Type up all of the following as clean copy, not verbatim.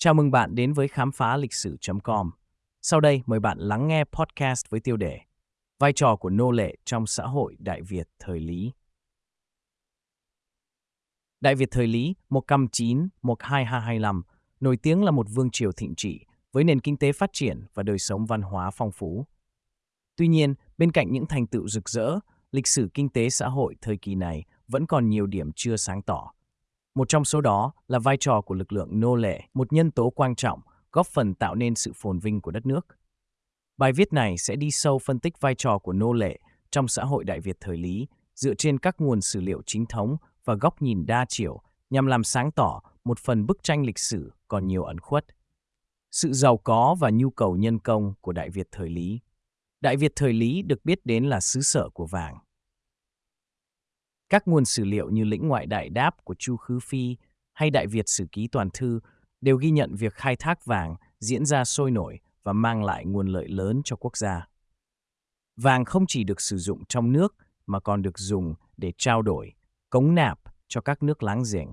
Chào mừng bạn đến với khám phá lịch sử.com. Sau đây mời bạn lắng nghe podcast với tiêu đề Vai trò của nô lệ trong xã hội Đại Việt thời Lý. Đại Việt thời Lý 159-12225 nổi tiếng là một vương triều thịnh trị với nền kinh tế phát triển và đời sống văn hóa phong phú. Tuy nhiên, bên cạnh những thành tựu rực rỡ, lịch sử kinh tế xã hội thời kỳ này vẫn còn nhiều điểm chưa sáng tỏ. Một trong số đó là vai trò của lực lượng nô lệ, một nhân tố quan trọng góp phần tạo nên sự phồn vinh của đất nước. Bài viết này sẽ đi sâu phân tích vai trò của nô lệ trong xã hội Đại Việt thời Lý dựa trên các nguồn sử liệu chính thống và góc nhìn đa chiều nhằm làm sáng tỏ một phần bức tranh lịch sử còn nhiều ẩn khuất. Sự giàu có và nhu cầu nhân công của Đại Việt thời Lý. Đại Việt thời Lý được biết đến là xứ sở của vàng. Các nguồn sử liệu như Lĩnh Ngoại Đại Đáp của Chu Khứ Phi hay Đại Việt Sử Ký Toàn Thư đều ghi nhận việc khai thác vàng diễn ra sôi nổi và mang lại nguồn lợi lớn cho quốc gia. Vàng không chỉ được sử dụng trong nước mà còn được dùng để trao đổi, cống nạp cho các nước láng giềng.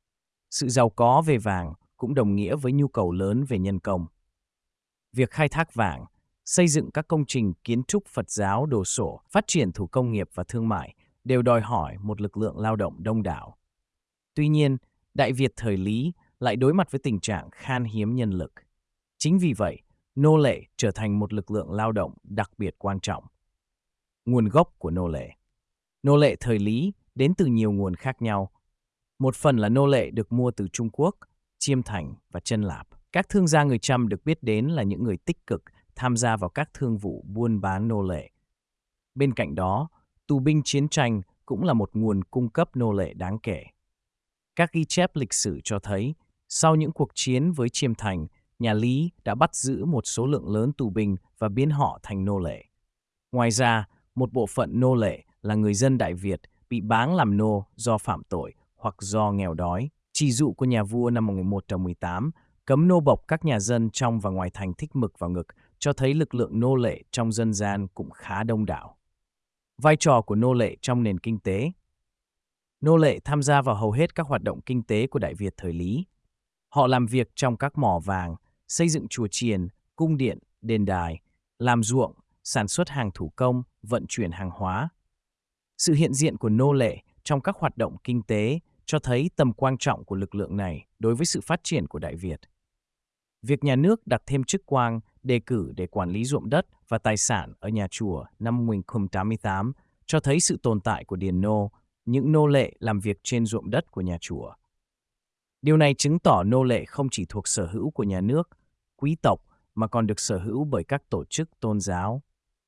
Sự giàu có về vàng cũng đồng nghĩa với nhu cầu lớn về nhân công. Việc khai thác vàng, xây dựng các công trình kiến trúc Phật giáo đồ sộ, phát triển thủ công nghiệp và thương mại đều đòi hỏi một lực lượng lao động đông đảo. Tuy nhiên, Đại Việt thời Lý lại đối mặt với tình trạng khan hiếm nhân lực. Chính vì vậy, nô lệ trở thành một lực lượng lao động đặc biệt quan trọng. Nguồn gốc của nô lệ. Nô lệ thời Lý đến từ nhiều nguồn khác nhau. Một phần là nô lệ được mua từ Trung Quốc, Chiêm Thành và Chân Lạp. Các thương gia người Chăm được biết đến là những người tích cực tham gia vào các thương vụ buôn bán nô lệ. Bên cạnh đó, tù binh chiến tranh cũng là một nguồn cung cấp nô lệ đáng kể. Các ghi chép lịch sử cho thấy, sau những cuộc chiến với Chiêm Thành, nhà Lý đã bắt giữ một số lượng lớn tù binh và biến họ thành nô lệ. Ngoài ra, một bộ phận nô lệ là người dân Đại Việt bị báng làm nô do phạm tội hoặc do nghèo đói. Chỉ dụ của nhà vua năm 1118 cấm nô bộc các nhà dân trong và ngoài thành thích mực vào ngực cho thấy lực lượng nô lệ trong dân gian cũng khá đông đảo. Vai trò của nô lệ trong nền kinh tế. Nô lệ tham gia vào hầu hết các hoạt động kinh tế của Đại Việt thời Lý. Họ làm việc trong các mỏ vàng, xây dựng chùa chiền, cung điện, đền đài, làm ruộng, sản xuất hàng thủ công, vận chuyển hàng hóa. Sự hiện diện của nô lệ trong các hoạt động kinh tế cho thấy tầm quan trọng của lực lượng này đối với sự phát triển của Đại Việt. Việc nhà nước đặt thêm chức quan đề cử để quản lý ruộng đất và tài sản ở nhà chùa năm 1088 cho thấy sự tồn tại của điền nô, những nô lệ làm việc trên ruộng đất của nhà chùa. Điều này chứng tỏ nô lệ không chỉ thuộc sở hữu của nhà nước, quý tộc mà còn được sở hữu bởi các tổ chức tôn giáo.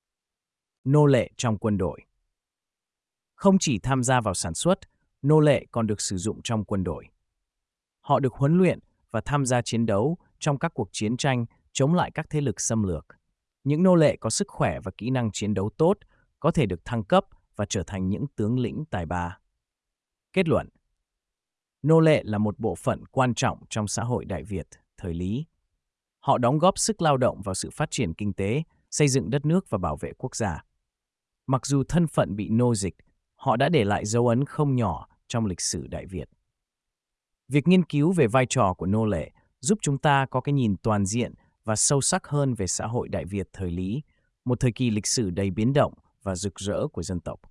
Nô lệ trong quân đội. Không chỉ tham gia vào sản xuất, nô lệ còn được sử dụng trong quân đội. Họ được huấn luyện và tham gia chiến đấu trong các cuộc chiến tranh chống lại các thế lực xâm lược. Những nô lệ có sức khỏe và kỹ năng chiến đấu tốt có thể được thăng cấp và trở thành những tướng lĩnh tài ba. Kết luận. Nô lệ là một bộ phận quan trọng trong xã hội Đại Việt thời Lý. Họ đóng góp sức lao động vào sự phát triển kinh tế, xây dựng đất nước và bảo vệ quốc gia. Mặc dù thân phận bị nô dịch, họ đã để lại dấu ấn không nhỏ trong lịch sử Đại Việt. Việc nghiên cứu về vai trò của nô lệ giúp chúng ta có cái nhìn toàn diện và sâu sắc hơn về xã hội Đại Việt thời Lý, một thời kỳ lịch sử đầy biến động và rực rỡ của dân tộc.